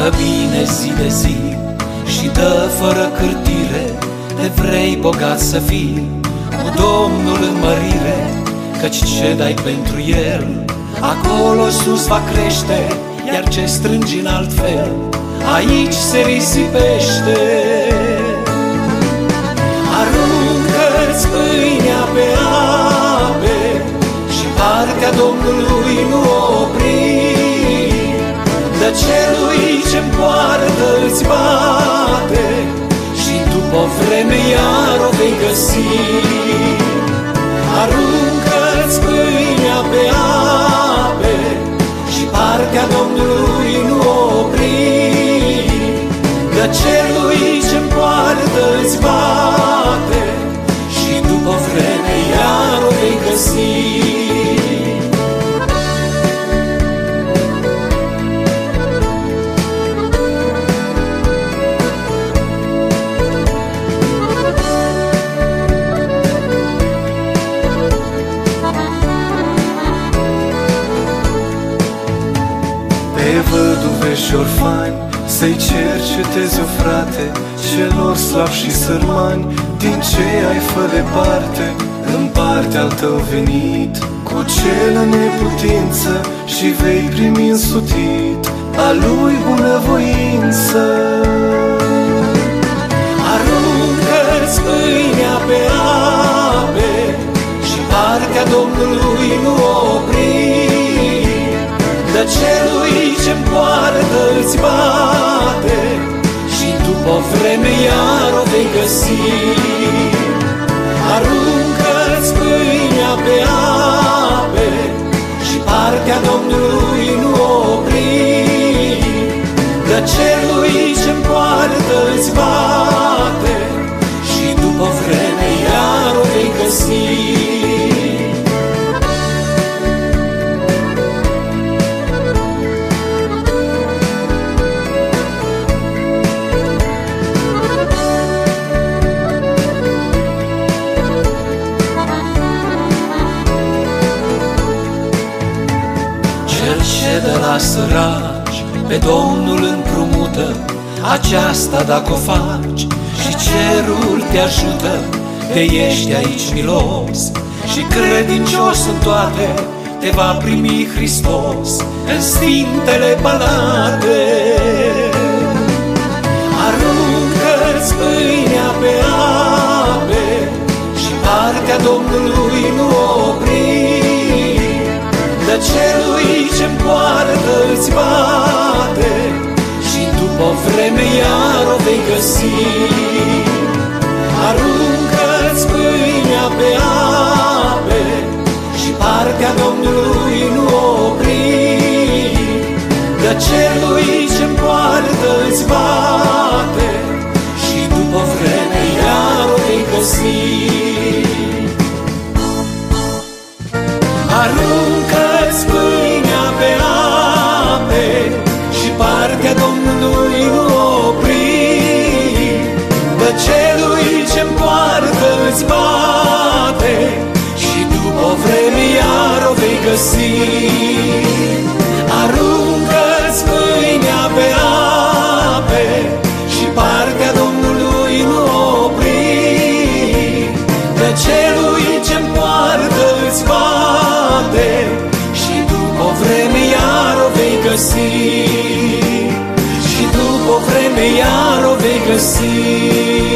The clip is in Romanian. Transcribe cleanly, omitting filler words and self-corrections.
Fă bine zi de zi și dă fără cârtire, te vrei bogat să fii, cu Domnul în mărire, căci ce dai pentru El, acolo sus va crește, iar ce strângi în alt fel, aici se risipește. Aruncă-ți pâinea pe ape și partea Domnului nu opri. Dă celui ce-mi poartă îți bate și după o vreme iar o vei găsi. Aruncă-ți pâinea pe ape și partea Domnului nu opri. Dă celui ce-mi poartă îți bate și după o vreme iar o vei găsi. Văduve și orfani, să-i cercetezi, o frate, celor slabi și sărmani. Din ce ai fă departe, în partea al tău venit, cu celă neputință și vei primi însutit a lui bunăvoință. Aruncă-ți pâinea pe ape și partea Domnului nu opri. Dă celui ce-mi poartă îți bate și după o vreme iar o vei găsi. Aruncă-ți pâinea pe ape și partea Domnului nu opri. Dă celui ce-mi poartă îți bate și după o vreme iar o vei găsi. Ce de la săraci pe Domnul împrumută, aceasta dacă o faci și cerul te ajută, te ești aici milos și credincios în toate, te va primi Hristos în sfintele palate. Aruncă-ți pâinea pe ape și partea Domnului nu opri. Dă celui ce-mi poartă îți bate și după o vreme iar o vei găsi. Aruncă-ți pâinea pe ape și partea Domnului nu opri. Dă celui ce-mi poartă îți bate și după o vreme iar o vei găsi. Aruncă-ți pâinea pe ape și partea Domnului nu opri. Dă celui ce-mi poartă îți bate și după o vreme iar o vei găsi. Aruncă-ți pâinea pe ape și partea Domnului nu opri. Dă celui ce-mi poartă îți bate și după o vreme iar o vei găsi. Și după o vreme iar o vei găsi.